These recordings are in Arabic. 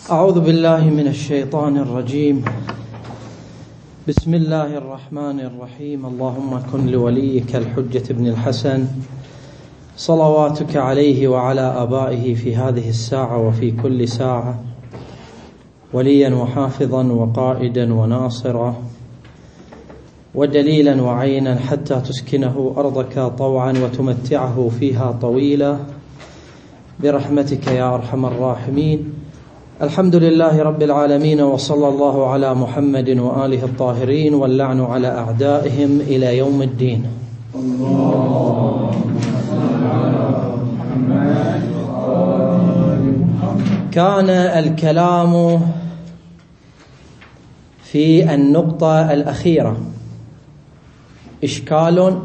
أعوذ بالله من الشيطان الرجيم. بسم الله الرحمن الرحيم. اللهم كن لوليك الحجة ابن الحسن صلواتك عليه وعلى آبائه في هذه الساعة وفي كل ساعة وليا وحافظا وقائدا وناصرا ودليلا وعينا حتى تسكنه أرضك طوعا وتمتعه فيها طويلا برحمتك يا أرحم الراحمين. الحمد لله رب العالمين، وصلى الله على محمد وآله الطاهرين، واللعن على أعدائهم إلى يوم الدين. كان الكلام في النقطة الأخيرة إشكال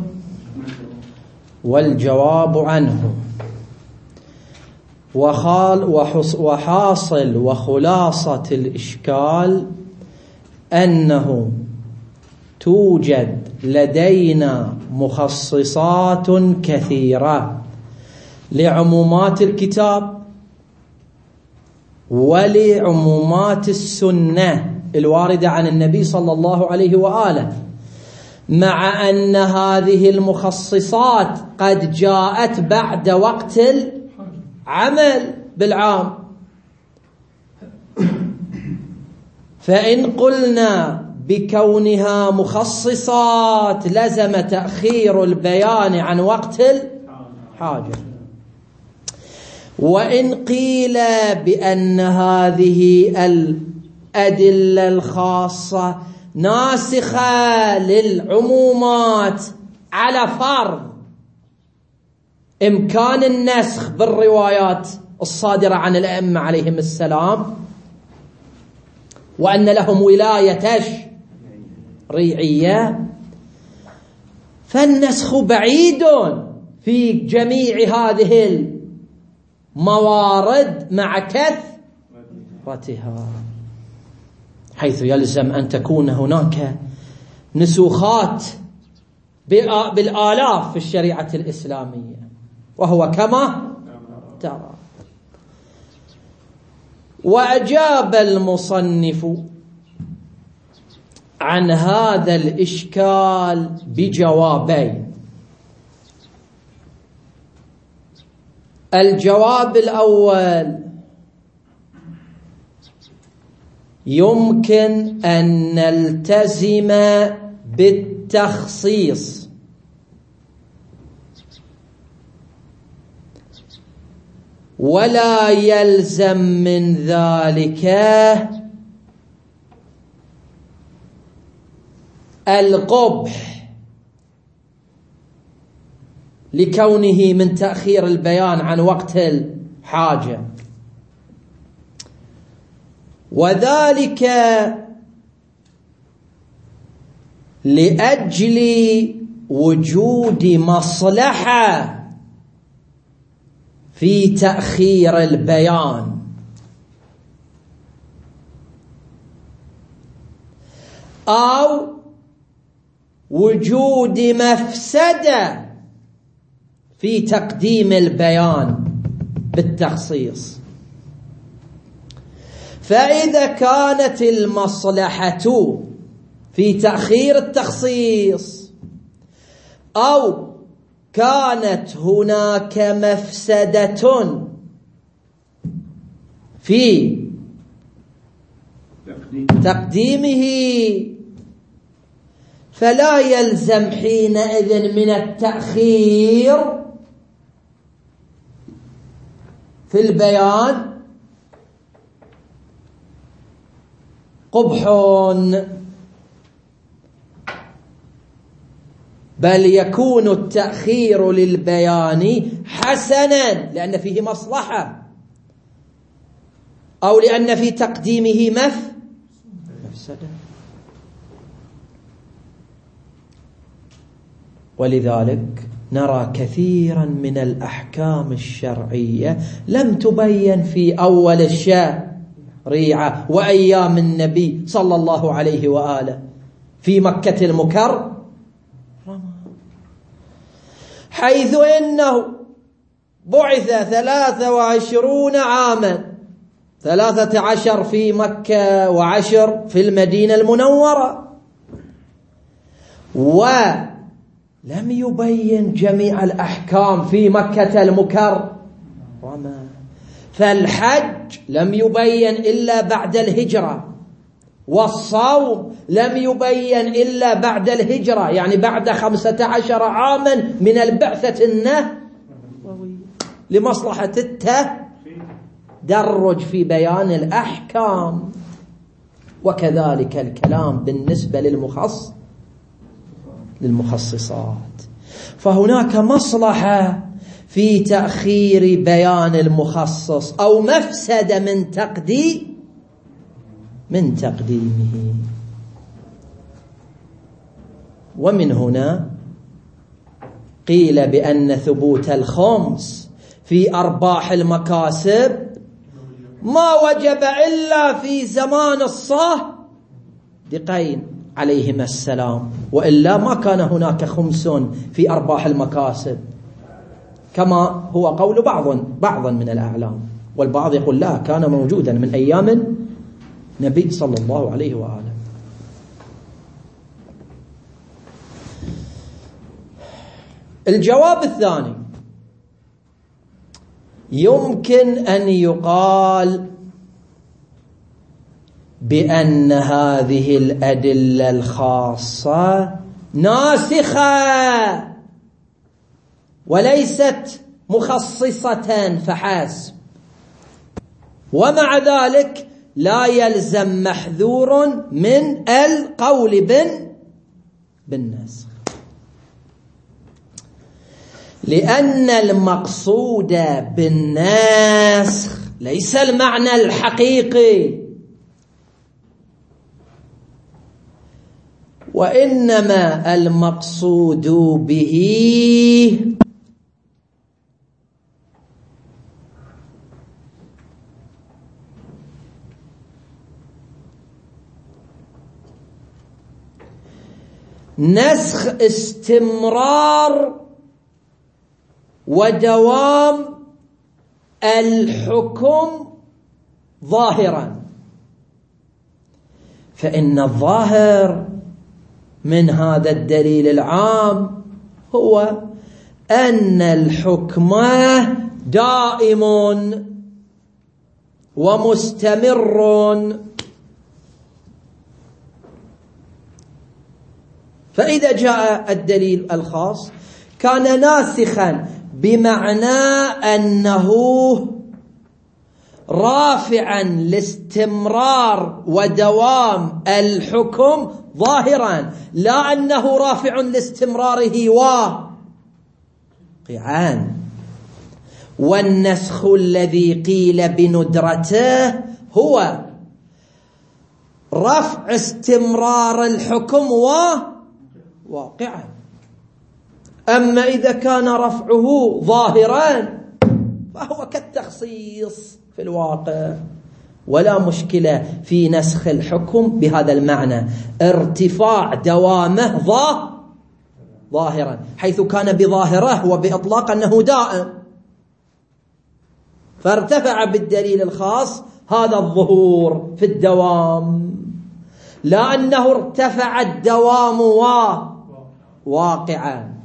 والجواب عنه، وحاصل وخلاصة الإشكال أنه توجد لدينا مخصصات كثيرة لعمومات الكتاب ولعمومات السنة الواردة عن النبي صلى الله عليه وآله، مع أن هذه المخصصات قد جاءت بعد وقت عمل بالعام. فإن قلنا بكونها مخصصات لزم تأخير البيان عن وقت الحاجة، وإن قيل بأن هذه الأدلة الخاصة ناسخة للعمومات على فرض إمكان النسخ بالروايات الصادرة عن الأئمة عليهم السلام، وأن لهم ولاية تشريعية، فالنسخ بعيد في جميع هذه الموارد مع كثرتها، حيث يلزم أن تكون هناك نسوخات بالآلاف في الشريعة الإسلامية، وهو كما ترى. وأجاب المصنف عن هذا الإشكال بجوابين. الجواب الأول: يمكن أن نلتزم بالتخصيص ولا يلزم من ذلك القبح لكونه من تأخير البيان عن وقت الحاجة، وذلك لأجل وجود مصلحة في تأخير البيان، أو وجود مفسدة في تقديم البيان بالتخصيص. فإذا كانت المصلحة في تأخير التخصيص، أو كانت هناك مفسدة في تقديمه، فلا يلزم حينئذ من التأخير في البيان قبح، بل يكون التأخير للبيان حسنا لأن فيه مصلحة، أو لأن في تقديمه مفسدة. ولذلك نرى كثيرا من الأحكام الشرعية لم تبين في أول الشريعة وأيام النبي صلى الله عليه وآله في مكة المكرمة، حيث إنه بعث 23 عاما 13 في مكة و10 في المدينة المنورة، ولم يبين جميع الأحكام في مكة المكرمة، فالحج لم يبين إلا بعد الهجرة، والصوم لم يبين إلا بعد الهجرة، يعني بعد 15 عاما من البعثة النبوية، لمصلحة التدرج في بيان الأحكام. وكذلك الكلام بالنسبة للمخصصات، فهناك مصلحة في تأخير بيان المخصص أو مفسدة من تقديمه. ومن هنا قيل بأن ثبوت الخمس في أرباح المكاسب ما وجب إلا في زمان الصادقين عليهما السلام، وإلا ما كان هناك خمس في أرباح المكاسب، كما هو قول بعض من الأعلام، والبعض يقول لا، كان موجودا من أيام النبي صلى الله عليه وآله. الجواب الثاني، يمكن أن يقال بأن هذه الأدلة الخاصة ناسخة وليست مخصصة فحسب، ومع ذلك لا يلزم محذور من القول بالنسخ، لأن المقصود بالنسخ ليس المعنى الحقيقي، وإنما المقصود به نسخ استمرار ودوام الحكم ظاهرا، فإن الظاهر من هذا الدليل العام هو أن الحكم دائم ومستمر، فإذا جاء الدليل الخاص كان ناسخا بمعنى أنه رافعا لاستمرار ودوام الحكم ظاهرا، لا أنه رافع لاستمراره واقعا. والنسخ الذي قيل بندرته هو رفع استمرار الحكم واقعا. أما إذا كان رفعه ظاهرا فهو كالتخصيص في الواقع، ولا مشكلة في نسخ الحكم بهذا المعنى، ارتفاع دوامه ظاهرا، حيث كان بظاهره وبإطلاق أنه دائم، فارتفع بالدليل الخاص هذا الظهور في الدوام، لا أنه ارتفع الدوام واقعا.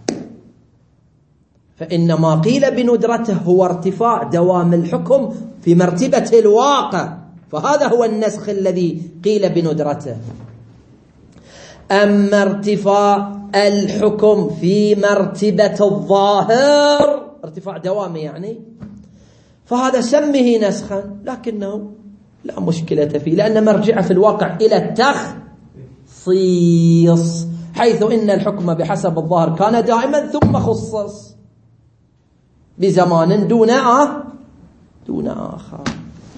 فإنما قيل بندرته هو ارتفاع دوام الحكم في مرتبة الواقع، فهذا هو النسخ الذي قيل بندرته. أما ارتفاع الحكم في مرتبة الظاهر، ارتفاع دوامي يعني، فهذا سمه نسخا، لكنه لا مشكلة فيه، لأن مرجعه في الواقع إلى التخصيص، حيث إن الحكم بحسب الظاهر كان دائما ثم خصص بزمان دون آخر.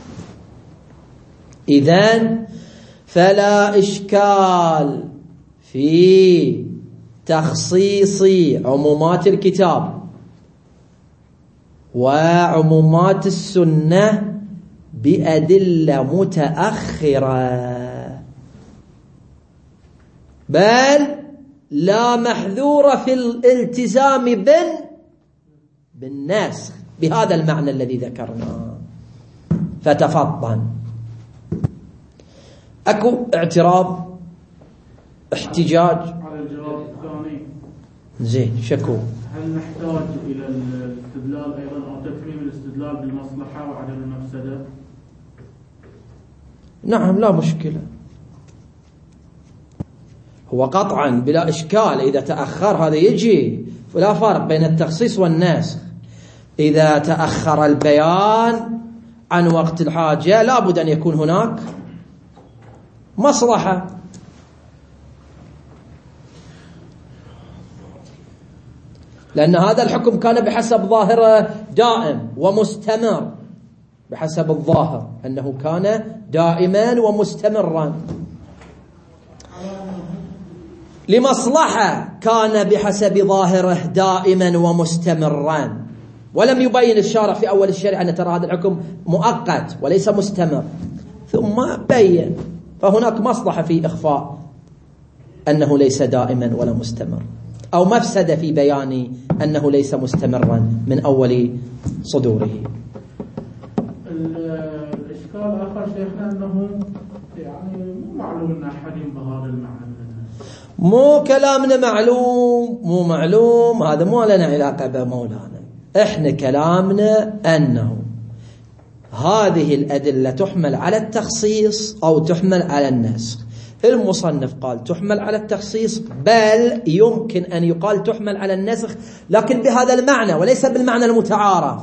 إذن فلا إشكال في تخصيص عمومات الكتاب وعمومات السنة بأدلة متأخرة، بل لا محذور في الالتزام بالنسخ بهذا المعنى الذي ذكرناه. فتفطن. اكو اعتراض احتجاج على الجواب الثاني؟ زين، شكو. هل نحتاج الى الاستدلال ايضا او تتميم الاستدلال بالمصلحه وعدم المفسده؟ نعم، لا مشكلة. هو قطعا بلا إشكال إذا تأخر هذا يجي، ولا فرق بين التخصيص والنسخ. إذا تأخر البيان عن وقت الحاجة لابد أن يكون هناك مصلحة. لأن هذا الحكم كان بحسب ظاهره دائم ومستمر، بحسب الظاهر أنه كان دائما ومستمرا. لمصلحة كان بحسب ظاهره دائما ومستمرا، ولم يبين الشارع في أول الشريعة أن ترى هذا الحكم مؤقت وليس مستمر، ثم بين. فهناك مصلحة في إخفاء أنه ليس دائما ولا مستمر، أو مفسدة في بيان أنه ليس مستمرا من أول صدوره. الإشكال آخر شيخنا أنه يعني مو معلوم أن أحدهم بهذا المعنى. مو كلامنا معلوم مو معلوم، هذا مو لنا علاقة بمولانا. احنا كلامنا أنه هذه الأدلة تحمل على التخصيص أو تحمل على النسخ. المصنف قال تحمل على التخصيص، بل يمكن أن يقال تحمل على النسخ، لكن بهذا المعنى وليس بالمعنى المتعارف،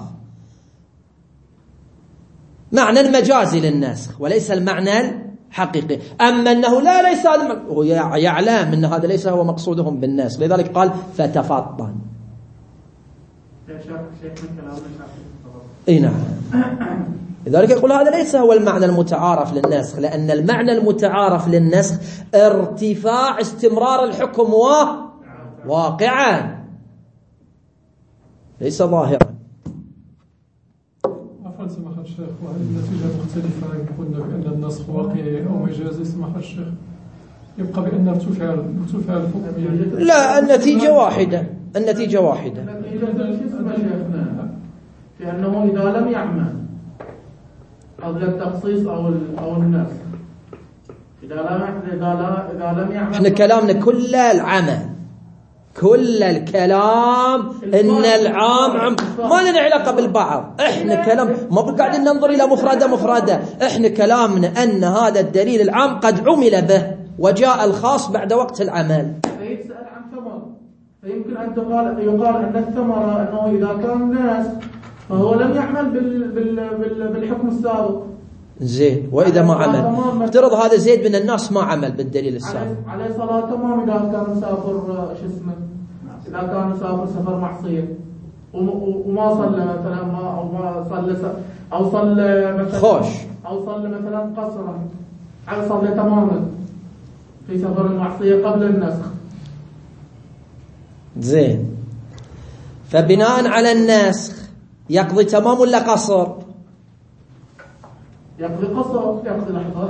معنى المجازي للنسخ وليس المعنى الحقيقي. أما أنه ليس هذا، هو يعلم أن هذا ليس هو مقصودهم بالنسخ، لذلك قال فتفطن. اي نعم، لذلك يقول هذا ليس هو المعنى المتعارف للنسخ، لأن المعنى المتعارف للنسخ ارتفاع استمرار الحكم واقعا ليس ظاهرا. عفوا سماحة الشيخ، وهل النتيجة مختلفة إن قلنا بأن النسخ واقعي أو مجازي؟ سماحة الشيخ، يبقى بأن ارتفع الحكم يعني. لا، النتيجة واحدة. النتيجة واحدة. في أنه إذا لم يعمل قبل التخصيص أو النسخ، إذا لم يعمل، احنا كلامنا كل العمل، كل الكلام ان العام ما لنا علاقة بالبعض. احنا كلام ما قاعدين ننظر الى مفردة. احنا كلامنا ان هذا الدليل العام قد عمل به وجاء الخاص بعد وقت العمل. فيسأل عن ثمر، فيمكن ان يقال ان الثمرة انه اذا كان الناس فهو لم يعمل بالحكم السابق. زين، واذا ما عمل افترض هذا زيد من الناس ما عمل بالدليل السابق، عليه صلاة تمام اذا كان مسافر اذا كان مسافر سفر معصية وما صلى مثلا، ما صلى او صلى مثلا خوش، او صلى مثلا قصرا، على صلى تماما في سفر المعصية قبل النسخ. زين، فبناء على النسخ يقضي تمام ولا قصر؟ يقضي قصر، يقضي لحظة.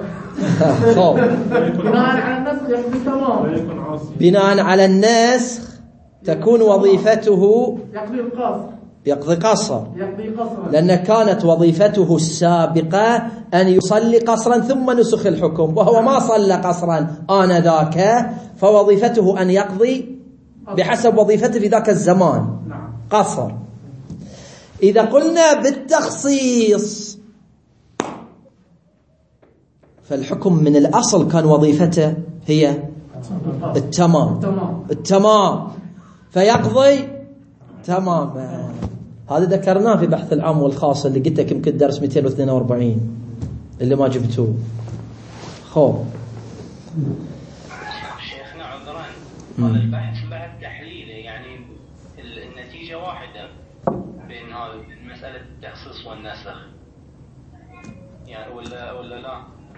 بناء على النسخ يقضي تمام. بناء على النسخ تكون وظيفته يقضي قصر، لأن كانت وظيفته السابقة أن يصلي قصرا ثم نسخ الحكم، وهو ما صلى قصرا آنذاك، فوظيفته أن يقضي بحسب وظيفته في ذاك الزمان قصر. إذا قلنا بالتخصيص فالحكم من الأصل كان وظيفته هي التمام، فيقضي تماما. هذا ذكرناه في بحث العام والخاص اللي قلت لك يمكن درس 242 اللي ما جبتوه. خوف شيخنا عذرا، هذا البحث بحث تحليلي، يعني النتيجة واحدة بين هذه مسألة التخصيص والنسخ يعني، ولا لا؟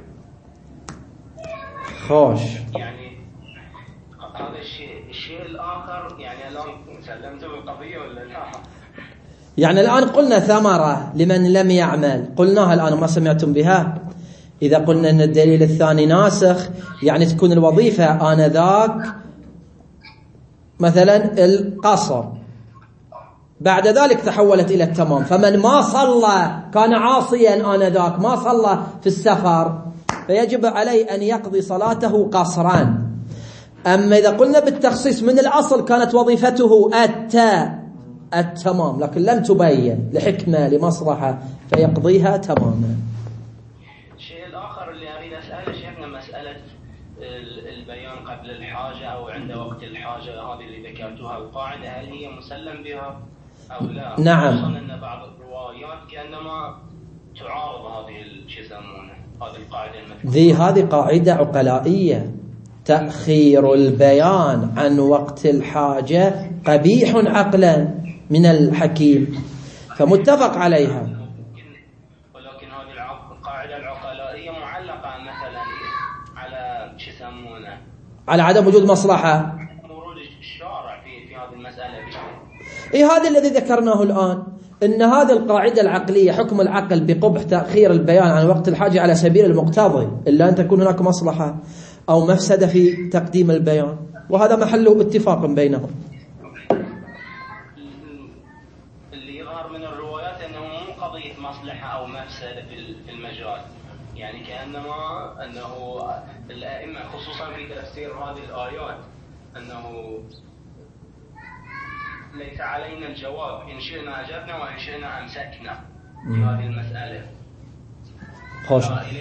خوش، يعني هذا الشيء الآخر يعني الآن سلمته بالقضية ولا لا؟ يعني الآن قلنا ثمرة لمن لم يعمل، قلناها الآن ما سمعتم بها. إذا قلنا أن الدليل الثاني ناسخ، يعني تكون الوظيفة آنذاك مثلا القصر، بعد ذلك تحولت إلى التمام. فمن ما صلى كان عاصيا آنذاك، ما صلى في السفر، فيجب عليه أن يقضي صلاته قصرا. أما إذا قلنا بالتخصيص من الأصل كانت وظيفته التمام، لكن لم تبين لحكمة لمصلحة فيقضيها تماما. الشيء الآخر اللي أريد أسأله شيخنا مسألة البيان قبل الحاجة أو عند وقت الحاجة، هذه اللي ذكرتوها القاعدة، هل هي مسلم بها أو لا؟ نعم. خصوصا أن بعض الروايات كأنما تعارض هذه شو يسمونه هذه القاعدة المذكورة. هذه قاعدة عقلائية، تأخير البيان عن وقت الحاجة قبيح عقلا من الحكيم، فمتفق عليها. ولكن هذه القاعدة العقلائية معلقة مثلا على شو يسمونه، على عدم وجود مصلحة، ورود الشارع في هذه المسألة. هذا الذي ذكرناه الآن، إن هذه القاعدة العقلية حكم العقل بقبح تأخير البيان عن وقت الحاجة على سبيل المقتضي، إلا أن تكون هناك مصلحة أو مفسدة في تقديم البيان، وهذا محله اتفاق بينهم. اللي يظهر من الروايات أنه مو قضية مصلحة أو مفسدة في المجال، يعني كأنما أنه الأئمة خصوصا في تفسير هذه الآيات أنه ليس علينا الجواب، إن شئنا أجبنا وإن شئنا أمسكنا في هذه المسألة. خوش.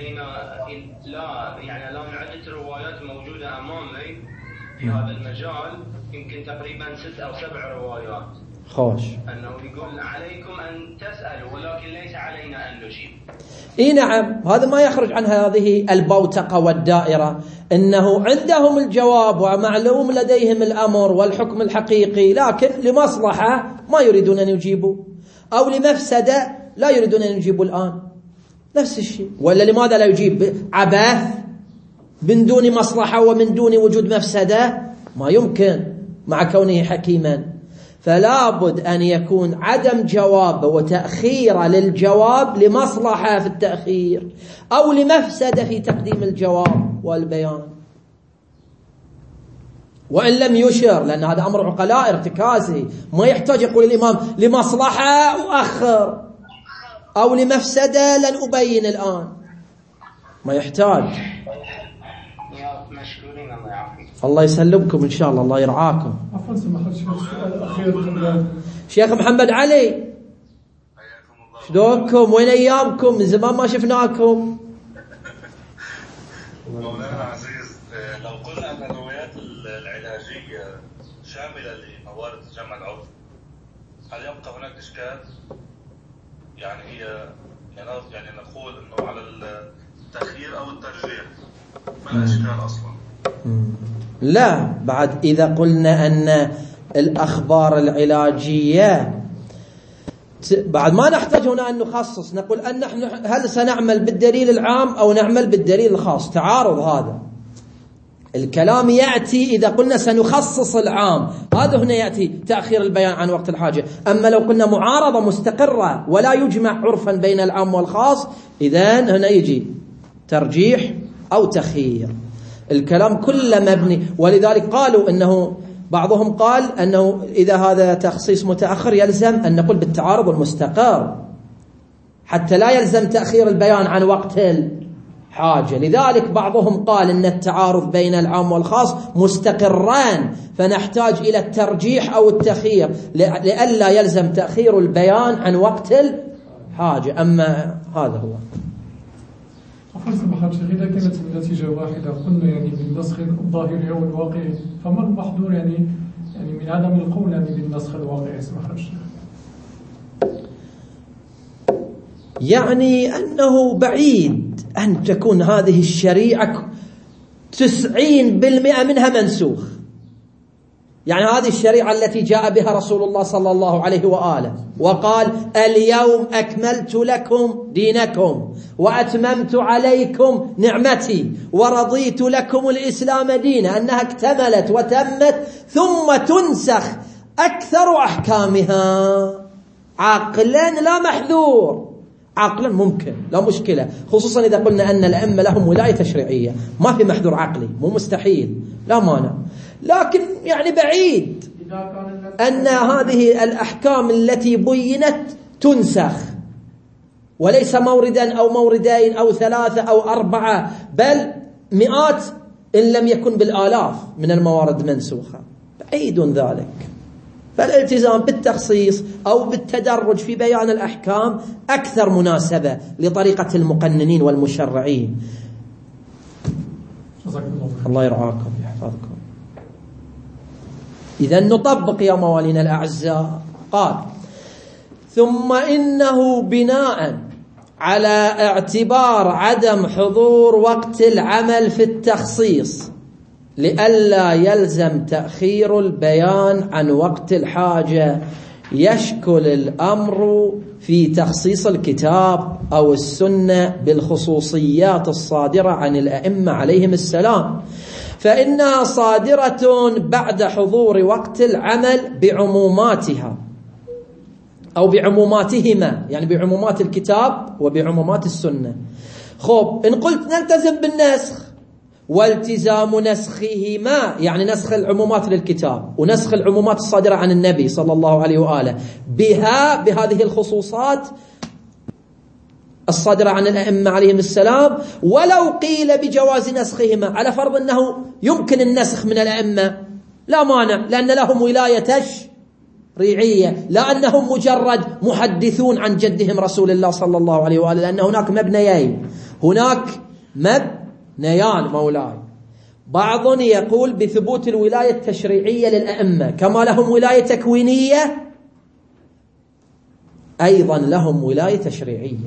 لا يعني الآن عدة روايات موجودة أمامي في هذا المجال، يمكن تقريبا 6 أو 7 روايات. خوش. أنه يقول عليكم أن تسألوا ولكن ليس علينا أن نجيب. نعم، هذا ما يخرج عن هذه البوتقة والدائرة، إنه عندهم الجواب ومعلوم لديهم الأمر والحكم الحقيقي، لكن لمصلحة ما يريدون أن يجيبوا، أو لمفسدة لا يريدون أن يجيبوا الآن، نفس الشيء. ولا لماذا لا يجيب؟ عبث من دون مصلحة ومن دون وجود مفسدة، ما يمكن مع كونه حكيما. فلا بد أن يكون عدم جواب وتأخير للجواب لمصلحة في التأخير أو لمفسدة في تقديم الجواب والبيان، وإن لم يشر، لأن هذا أمر عقلاء ارتكازي، ما يحتاج يقول الإمام لمصلحة أؤخر أو لمفسدة لن أبين الآن، ما يحتاج. مشكورين، الله يعافيك. الله يسلمكم إن شاء الله، الله يرعاكم. عفوا سماحة الشيخ، السؤال الأخير. شيخ محمد علي، شلونكم؟ وين أيامكم؟ من زمان ما شفناكم. مولانا العزيز، لو قلنا أن الروايات العلاجية شاملة لموارد جمع العرف، هل يبقى هناك إشكال؟ يعني هي يعني نقول أنه على التأخير أو الترجيح ما الإشكال أصلا؟ لا، بعد إذا قلنا أن الأخبار العلاجية بعد ما نحتاج هنا أن نخصص، نقول أن نحن هل سنعمل بالدليل العام أو نعمل بالدليل الخاص، تعارض هذا الكلام يأتي إذا قلنا سنخصص العام، هذا هنا يأتي تأخير البيان عن وقت الحاجة. أما لو قلنا معارضة مستقرة ولا يجمع عرفا بين العام والخاص، إذن هنا يجي ترجيح أو تخيير. الكلام كله مبني، ولذلك قالوا أنه بعضهم قال أنه إذا هذا تخصيص متأخر يلزم أن نقول بالتعارض المستقر حتى لا يلزم تأخير البيان عن وقت الحاجة. لذلك بعضهم قال أن التعارض بين العام والخاص مستقران، فنحتاج إلى الترجيح أو التخيير لئلا يلزم تأخير البيان عن وقت الحاجة. أما هذا هو. عفوا سماحة الشيخ، إذا كانت النتيجة واحدة قلنا يعني بالنسخ الظاهري أو الواقعي، فما المحظور يعني من عدم القول يعني بالنسخ الواقعي سماحة الشيخ؟ يعني أنه بعيد أن تكون هذه الشريعة 90% منها منسوخ. يعني هذه الشريعة التي جاء بها رسول الله صلى الله عليه وآله وقال اليوم أكملت لكم دينكم وأتممت عليكم نعمتي ورضيت لكم الإسلام دينا، أنها اكتملت وتمت ثم تنسخ أكثر أحكامها عقلا لا محذور، عقلا ممكن لا مشكلة، خصوصا إذا قلنا أن الأئمة لهم ولاية تشريعية، ما في محذور عقلي، مو مستحيل، لا مانع، لكن يعني بعيد أن هذه الأحكام التي بينت تنسخ، وليس موردا أو موردين أو 3 أو 4 بل مئات إن لم يكن بالآلاف من الموارد منسوخة. بعيد ذلك. فالالتزام بالتخصيص أو بالتدرج في بيان الأحكام أكثر مناسبة لطريقة المقننين والمشرعين. الله يرعاكم ويحفظكم. إذا نطبق يا موالينا الأعزاء. قال: ثم إنه بناء على اعتبار عدم حضور وقت العمل في التخصيص لئلا يلزم تأخير البيان عن وقت الحاجة، يشكل الأمر في تخصيص الكتاب أو السنة بالخصوصيات الصادرة عن الأئمة عليهم السلام، فإنها صادرة بعد حضور وقت العمل بعموماتها أو بعموماتهما، يعني بعمومات الكتاب وبعمومات السنة. خب، إن قلت نلتزم بالنسخ، والتزام نسخهما يعني نسخ العمومات للكتاب ونسخ العمومات الصادرة عن النبي صلى الله عليه وآله بهذه الخصوصات الصادرة عن الأئمة عليهم السلام، ولو قيل بجواز نسخهما على فرض أنه يمكن النسخ من الأئمة لا مانع، لأن لهم ولاية تشريعية، لا أنهم مجرد محدثون عن جدهم رسول الله صلى الله عليه وآله، لأن هناك مبنيين، هناك مبنيان مولاي. بعض يقول بثبوت الولاية التشريعية للأئمة، كما لهم ولاية تكوينية أيضا لهم ولاية تشريعية.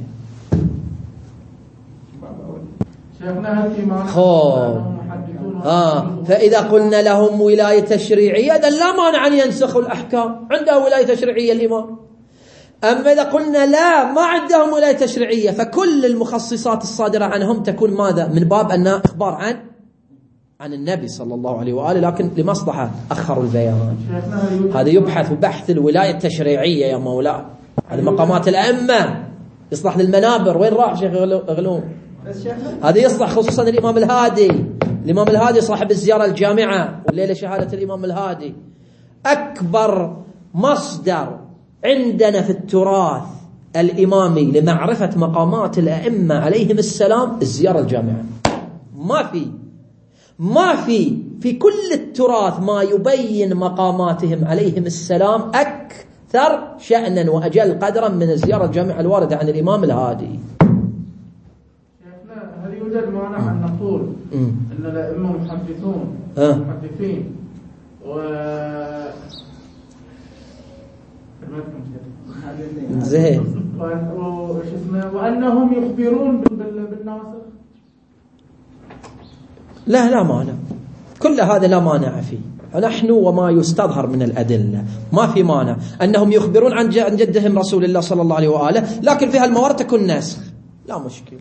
فإذا قلنا لهم ولاية تشريعية إذن لا مانع أن ينسخوا الأحكام، عنده ولاية تشريعية الإمام. أما إذا قلنا لا، ما عندهم ولاية تشريعية، فكل المخصصات الصادرة عنهم تكون ماذا؟ من باب أنها إخبار عن النبي صلى الله عليه وآله، لكن لمصلحة أخروا البيان. هذا يبحث بحث الولاية التشريعية يا مولاي، هذه مقامات الأئمة، يصلح للمنابر. وين راح شيخ غلوم؟ هذا يصلح خصوصا الإمام الهادي. الإمام الهادي صاحب الزيارة الجامعة والليلة شهادة الإمام الهادي. أكبر مصدر عندنا في التراث الإمامي لمعرفة مقامات الأئمة عليهم السلام الزيارة الجامعة. ما في كل التراث ما يبين مقاماتهم عليهم السلام أكثر شأنا وأجل قدرا من الزيارة الجامعة الواردة عن الإمام الهادي. هل يوجد مانع أن نقول أن الأئمة محدثين زين وأنهم يخبرون بالناسخ؟ لا مانع، كل هذا لا مانع فيه. نحن وما يستظهر من الأدلة ما في مانع أنهم يخبرون عن جدهم رسول الله صلى الله عليه وآله، لكن في هالموارد تكون نسخ، لا مشكلة.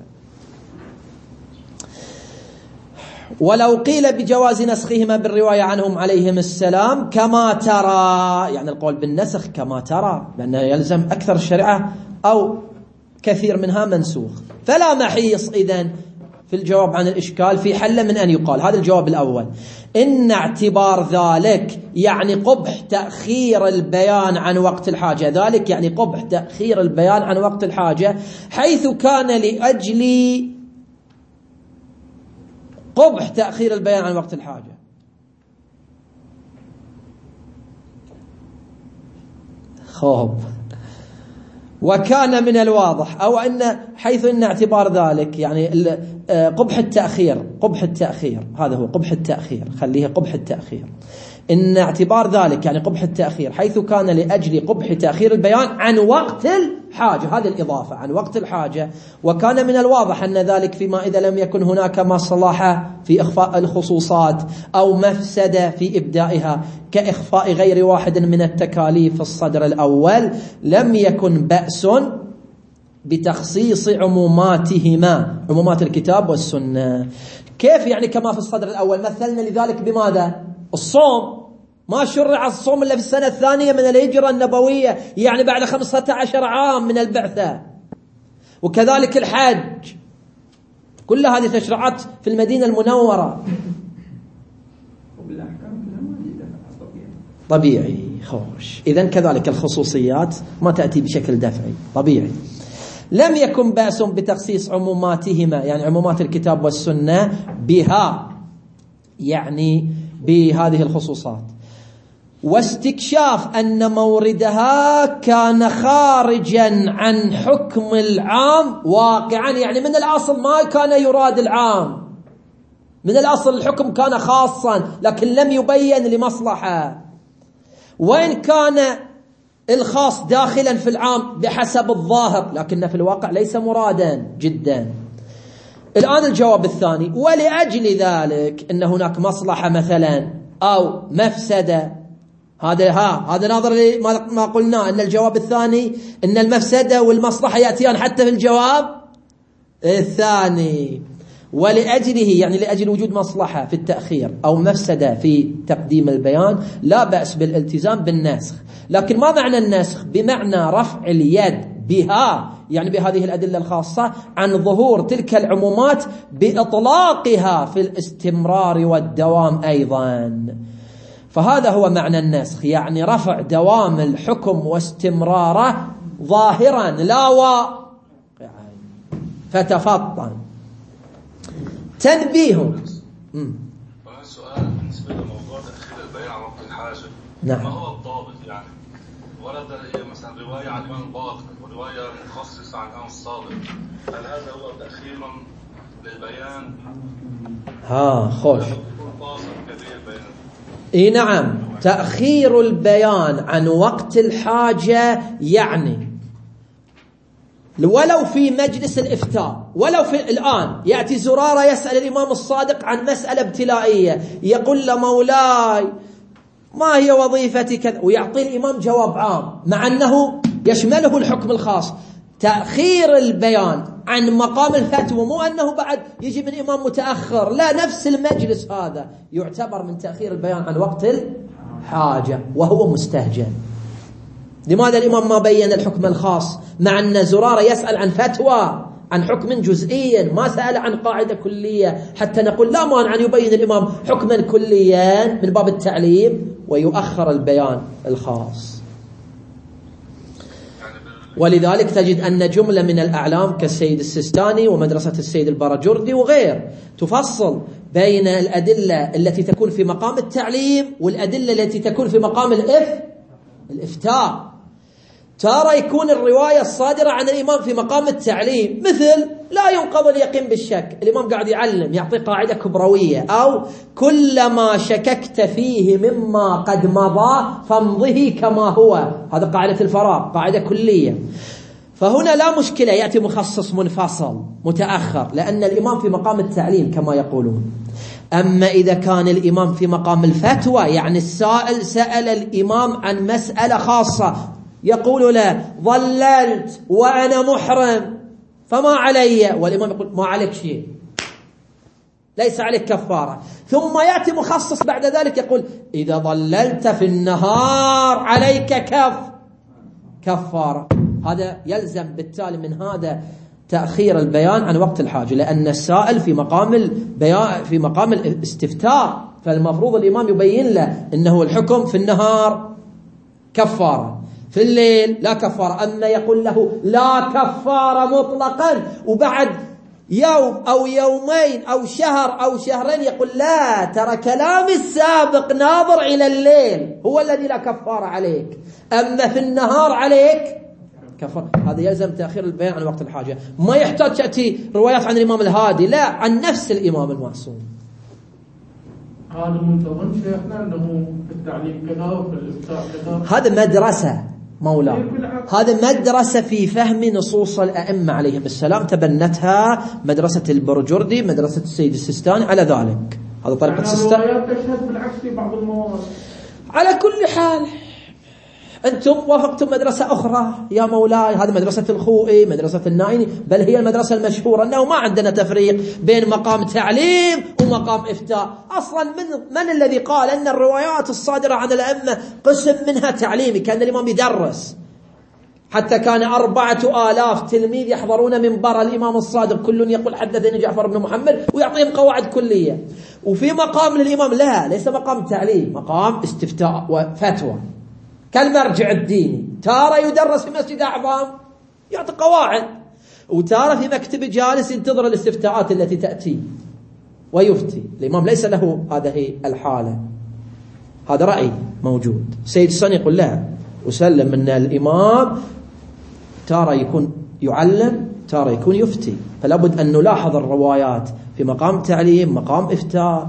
ولو قيل بجواز نسخهما بالرواية عنهم عليهم السلام كما ترى، يعني القول بالنسخ كما ترى، لأنه يلزم أكثر الشريعة أو كثير منها منسوخ، فلا محيص إذن في الجواب عن الإشكال في حل من أن يقال. هذا الجواب الأول: إن اعتبار ذلك يعني قبح تأخير البيان عن وقت الحاجة، ذلك يعني قبح تأخير البيان عن وقت الحاجة، حيث كان لأجل قبح تأخير البيان عن وقت الحاجة. خوب. وكان من الواضح أو أن حيث إن اعتبار ذلك يعني قبح التأخير، هذا هو قبح التأخير، خليه قبح التأخير. إن اعتبار ذلك يعني قبح التأخير، حيث كان لأجل قبح تأخير البيان عن وقت الحاجة، هذه الإضافة عن وقت الحاجة. وكان من الواضح أن ذلك فيما إذا لم يكن هناك مصلحة في إخفاء الخصوصات أو مفسدة في إبدائها كإخفاء غير واحد من التكاليف في الصدر الأول، لم يكن بأس بتخصيص عموماتهما، عمومات الكتاب والسنة. كيف يعني كما في الصدر الأول؟ مثلنا لذلك بماذا؟ الصوم، ما شرع الصوم إلا في السنة الثانية من الهجرة النبوية، يعني بعد 15 عام من البعثة. وكذلك الحج، كل هذه تشريعات في المدينة المنورة. طبيعي. خوش. إذن كذلك الخصوصيات ما تأتي بشكل دفعي، طبيعي. لم يكن بأس بتخصيص عموماتهما، يعني عمومات الكتاب والسنة، بها، يعني بهذه الخصوصات، واستكشاف أن موردها كان خارجا عن حكم العام واقعا، يعني من الأصل ما كان يراد العام، من الأصل الحكم كان خاصا لكن لم يبين لمصلحة، وإن كان الخاص داخلا في العام بحسب الظاهر لكن في الواقع ليس مرادا جدا. الآن الجواب الثاني: ولأجل ذلك إن هناك مصلحة مثلا أو مفسدة، هذا ناظر لما قلنا أن الجواب الثاني أن المفسدة والمصلحة يأتيان حتى في الجواب الثاني. ولأجله يعني لأجل وجود مصلحة في التأخير أو مفسدة في تقديم البيان لا بأس بالالتزام بالنسخ. لكن ما معنى النسخ؟ بمعنى رفع اليد بها، يعني بهذه الأدلة الخاصة، عن ظهور تلك العمومات بإطلاقها في الاستمرار والدوام أيضا. فهذا هو معنى النسخ، يعني رفع دوام الحكم واستمراره ظاهرا لا واقعا. فتفطن. تنبيه. سؤال بالنسبة لموضوع تأخير البيان عن وقت الحاجة. نعم. ما هو الضابط؟ يعني ورد مثلا رواية عن الإمام الباقر ورواية مخصصة عن الإمام الصادق، هل هذا هو تأخير للبيان؟ خوش. اي نعم، تأخير البيان عن وقت الحاجة يعني ولو في مجلس الإفتاء، ولو في الآن يأتي زرارة يسأل الإمام الصادق عن مسألة ابتلائية، يقول له: مولاي ما هي وظيفتي كذا، ويعطي الإمام جواب عام مع أنه يشمله الحكم الخاص. تأخير البيان عن مقام الفتوى مو أنه بعد يجي من إمام متأخر، لا، نفس المجلس هذا يعتبر من تأخير البيان عن وقت الحاجة وهو مستهجن. لماذا الإمام ما بين الحكم الخاص مع أن زرارة يسأل عن فتوى عن حكم جزئيا، ما سأل عن قاعدة كلية، حتى نقول لا مانع أن يبين الإمام حكما كليا من باب التعليم ويؤخر البيان الخاص. ولذلك تجد أن جملة من الأعلام كالسيد السيستاني ومدرسة السيد البرجردي وغير تفصل بين الأدلة التي تكون في مقام التعليم والأدلة التي تكون في مقام الإفتاء. ترى يكون الرواية الصادرة عن الإمام في مقام التعليم، مثل لا ينقض اليقين بالشك، الإمام قاعد يعلم يعطي قاعدة كبروية، أو كلما شككت فيه مما قد مضى فامضه كما هو، هذا قاعدة الفراغ، قاعدة كلية. فهنا لا مشكلة يأتي مخصص منفصل متأخر لأن الإمام في مقام التعليم كما يقولون. أما إذا كان الإمام في مقام الفتوى، يعني السائل سأل الإمام عن مسألة خاصة، يقول له: ضللت وأنا محرم فما علي، والإمام يقول: ما عليك شيء، ليس عليك كفارة. ثم يأتي مخصص بعد ذلك يقول: إذا ضللت في النهار عليك كفارة. هذا يلزم بالتالي من هذا تأخير البيان عن وقت الحاجة، لأن السائل في مقام البيان في مقام الاستفتاء، فالمفروض الإمام يبين له أنه الحكم في النهار كفارة، في الليل لا كفارة. أما يقول له لا كفارة مطلقا وبعد يوم أو يومين أو شهر أو شهرين يقول: لا، ترى كلام السابق ناظر إلى الليل هو الذي لا كفارة عليك، أما في النهار عليك كفارة. هذا يلزم تأخير البيان عن وقت الحاجة. ما يحتاج تأتي روايات عن الإمام الهادي، لا، عن نفس الإمام المعصوم. هذا منتظم شيخنا أنه في التعليم كذا وفي الإفتاء كذا، هذا مدرسة مولا، هذا مدرسة في فهم نصوص الأئمة عليهم السلام، تبنتها مدرسة البرجردي، مدرسة السيد السيستاني على ذلك. هذا طريقة السيستاني. الروايات تشهد بالعكس في بعض الموارد. على كل حال أنتم وافقتم مدرسة أخرى يا مولاي، هذه مدرسة الخوئي، مدرسة النائني، بل هي المدرسة المشهورة أنه ما عندنا تفريق بين مقام تعليم ومقام إفتاء. أصلا من الذي قال أن الروايات الصادرة عن الأئمة قسم منها تعليمي، كان الإمام يدرس، حتى كان 4000 تلميذ يحضرون منبر الإمام الصادق، كل يقول حدثني جعفر بن محمد ويعطيهم قواعد كلية. وفي مقام للإمام لا، ليس مقام تعليم، مقام استفتاء وفتوى كالمرجع الديني. تارة يدرس في مسجد أعظم يعطي قواعد، وتارة في مكتب جالس ينتظر الاستفتاءات التي تأتي ويفتي. الإمام ليس له هذه الحالة. هذا رأي موجود. سيد السني يقول لا، وسلم أن الإمام تارة يكون يعلم، تارة يكون يفتي، فلا بد أن نلاحظ الروايات في مقام تعليم، مقام إفتاء.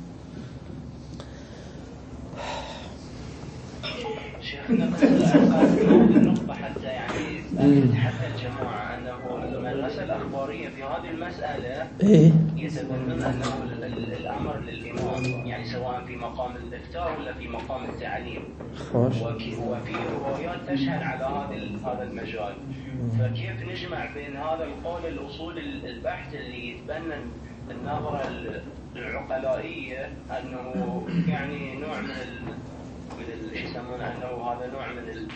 شيخنا النقطة حتى يعني حتى الجماعة أنه المدرسة الأخبارية في هذه المسألة يتبنون أنه الأمر للإمام، يعني سواء في مقام الإفتاء ولا في مقام التعليم. وفي روايات تشهد على هذا المجال. فكيف نجمع بين هذا القول الأصول البحث اللي يتبنى النظرة العقلائية أنه يعني نوع من يسمونه أنه هذا نوع من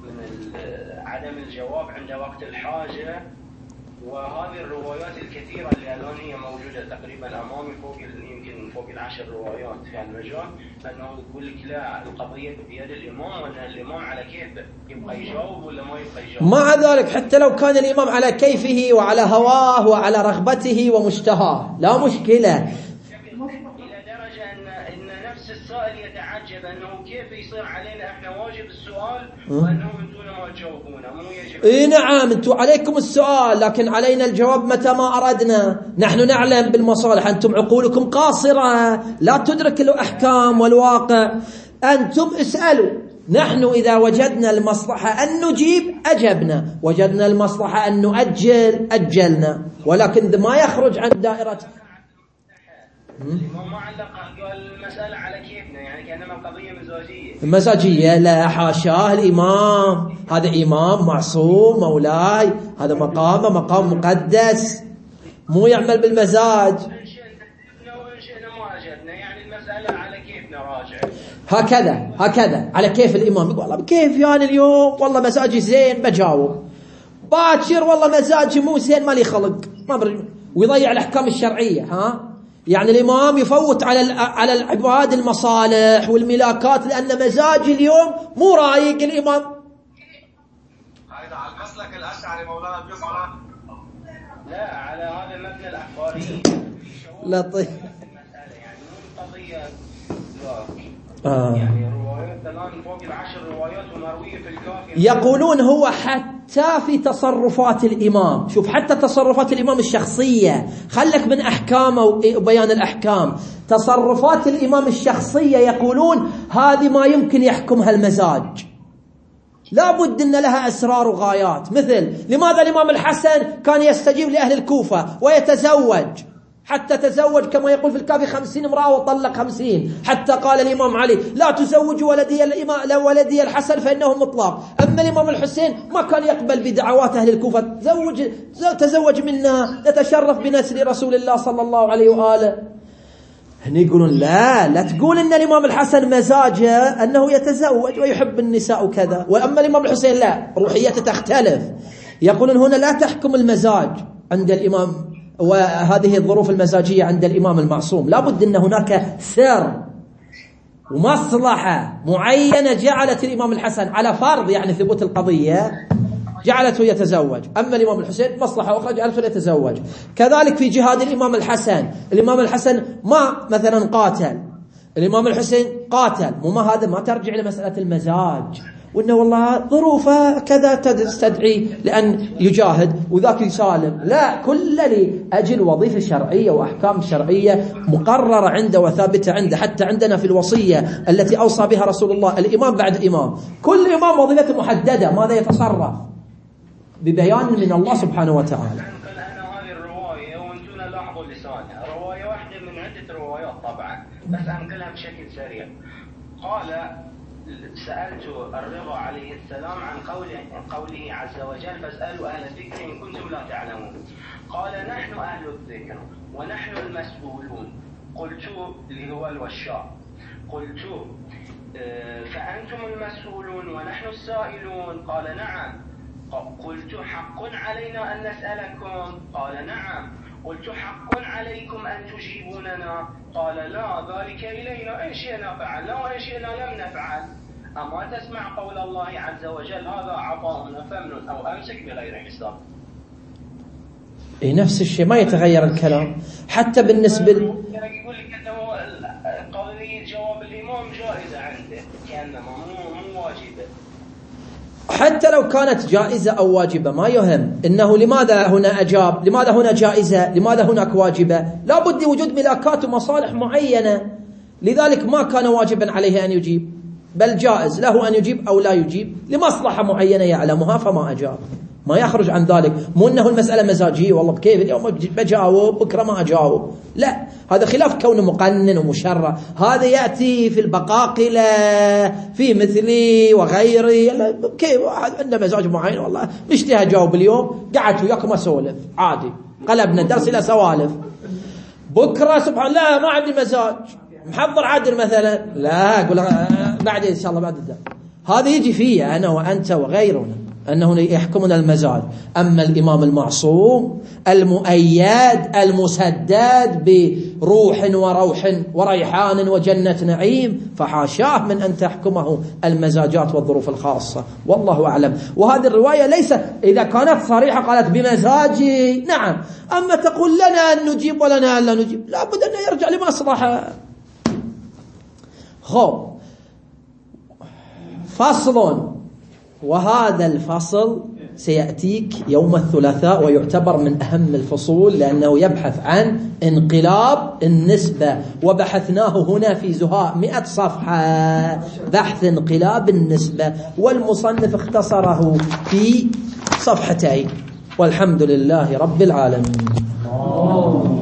عدم الجواب عند وقت الحاجة، وهذه الروايات الكثيرة اللي الآن هي موجودة تقريبا أمامي يمكن فوق 10 روايات في المجال، أنه يقول لك لا، القضية بيد الإمام، وأن الإمام على كيفه يبقى يجاوب ولا ما يبقى يجاوب. مع ذلك حتى لو كان الإمام على كيفه وعلى هواه وعلى رغبته ومشتهاه لا مشكلة، إلى درجة أن نفس السائل يتعجب أنه كيف يصير علينا إحنا واجب السؤال وأنهم أنتم ما تجاوبونه، مو يجب. إيه نعم، أنتم عليكم السؤال لكن علينا الجواب متى ما أردنا. نحن نعلم بالمصالح، أنتم عقولكم قاصرة لا تدرك الأحكام والواقع. أنتم اسألوا، نحن إذا وجدنا المصلحة أن نجيب أجبنا، وجدنا المصلحة أن نؤجل أجلنا، ولكن ما يخرج عن دائرة. الإمام ما علق، قال المسألة على كيفنا، يعني كأنما القضية مزاجية. لا حاشاه، الإمام هذا إمام معصوم مولاي، هذا مقام مقدس، مو يعمل بالمزاج. إن شئنا ما أجبنا، يعني المسألة على كيفنا راجع. هكذا على كيف الإمام. يقول والله بكيف يعني اليوم والله مزاجي زين بجاوب، باكر والله مزاجي مو زين مالي خلق، ما ويضيع الأحكام الشرعية. يعني الإمام يفوت على العباد المصالح والملاكات لأن مزاج اليوم مو رايق الإمام. هذا على المسلك الأشعري مولانا بيصعد. لا، على هذا المبنى الأخباري. لطيف. المسألة يعني مو قضية يعني روايات الآن فوق 10 روايات ومروية في الكافي. يقولون هو حتى في تصرفات الإمام، شوف حتى تصرفات الإمام الشخصية، خلك من أحكامه وبيان الأحكام، تصرفات الإمام الشخصية يقولون هذه ما يمكن يحكمها المزاج، لا بد أن لها أسرار وغايات. مثل لماذا الإمام الحسن كان يستجيب لأهل الكوفة ويتزوج، حتى تزوج كما يقول في الكافي 50 امرأة وطلق 50، حتى قال الإمام علي لا تزوج ولدي الحسن فإنه مطلق. أما الإمام الحسين ما كان يقبل بدعوات أهل الكوفة، تزوج منا نتشرف بنسل رسول الله صلى الله عليه وآله. هنا يقولون لا تقول إن الإمام الحسن مزاجه أنه يتزوج ويحب النساء وكذا، وأما الإمام الحسين لا، روحيته تختلف. يقولون هنا لا تحكم المزاج عند الإمام، وهذه الظروف المزاجية عند الإمام المعصوم، لا بد أن هناك سر ومصلحة معينة جعلت الإمام الحسن على فرض يعني ثبوت القضية جعلته يتزوج. أما الإمام الحسين مصلحة أخرى جعلته يتزوج. كذلك في جهاد الإمام الحسن ما مثلا قاتل، الإمام الحسين قاتل، هذا ما ترجع لمسألة المزاج وإنه والله ظروفه كذا تستدعي لأن يجاهد وذاك يسالم، لا، كل لأجل وظيفة شرعية وأحكام شرعية مقررة عنده وثابتة عنده. حتى عندنا في الوصية التي أوصى بها رسول الله الإمام بعد إمام، كل إمام وظيفته محددة، ماذا يتصرف ببيان من الله سبحانه وتعالى. أنا هذه الرواية وأنتم لاحظوا لسانها، رواية واحدة من عدة روايات طبعا، بس أنقلها بشكل سريع. قال سألت الرضا عليه السلام عن قوله عز وجل فاسألوا أهل الذكر إن كنتم لا تعلمون. قال نحن أهل الذكر ونحن المسؤولون. قلت اللي هو الوشاء، قلت فأنتم المسؤولون ونحن السائلون. قال نعم. قلت حق علينا أن نسألكم؟ قال نعم. قلت حق عليكم أن تجيبوننا؟ قال لا، ذلك إلينا، إن شئنا فعلنا وإن شئنا لم نفعل. أما تسمع قول الله عز وجل هذا عطاؤنا فمن أو أمسك بغير حساب. نفس الشيء، ما يتغير الكلام حتى بالنسبة يقول لك أنه قضية جواب الإمام جائزة عنده كأنما مو واجبة. حتى لو كانت جائزة أو واجبة ما يهم، إنه لماذا هنا أجاب، لماذا هنا جائزة، لماذا هناك واجبة؟ لا بد وجود ملاكات ومصالح معينة، لذلك ما كان واجبا عليه أن يجيب، بل جائز له أن يجيب أو لا يجيب لمصلحة معينة يعلمها فما أجاب، ما يخرج عن ذلك. مو أنه المسألة مزاجية، والله بكيف اليوم بجاوب بكرة ما أجاوب، لا، هذا خلاف كونه مقنن ومشرع. هذا يأتي في البقاقلة في مثلي وغيري، كيف واحد عنده مزاج معين، والله مشتهى أجاوب اليوم، قعدت وياكم أسولف عادي، قلبنا الدرس إلى سوالف. بكرة سبحان الله ما عندي مزاج، محضر عادل مثلا، لا أقول بعد إن شاء الله بعد الدرس. هذا يجي فيه أنا وأنت وغيرنا، أنه يحكمنا المزاج. أما الإمام المعصوم المؤيد المسدد بروح وروح وريحان وجنة نعيم، فحاشاه من أن تحكمه المزاجات والظروف الخاصة، والله أعلم. وهذه الرواية ليس إذا كانت صريحة قالت بمزاجي نعم، أما تقول لنا أن نجيب ولنا أن لا نجيب، لا بد أن يرجع لمصلحة. خب، فصل، وهذا الفصل سيأتيك يوم الثلاثاء ويعتبر من أهم الفصول، لأنه يبحث عن انقلاب النسبة، وبحثناه هنا في زهاء 100 صفحة بحث انقلاب النسبة، والمصنف اختصره في صفحتين، والحمد لله رب العالمين.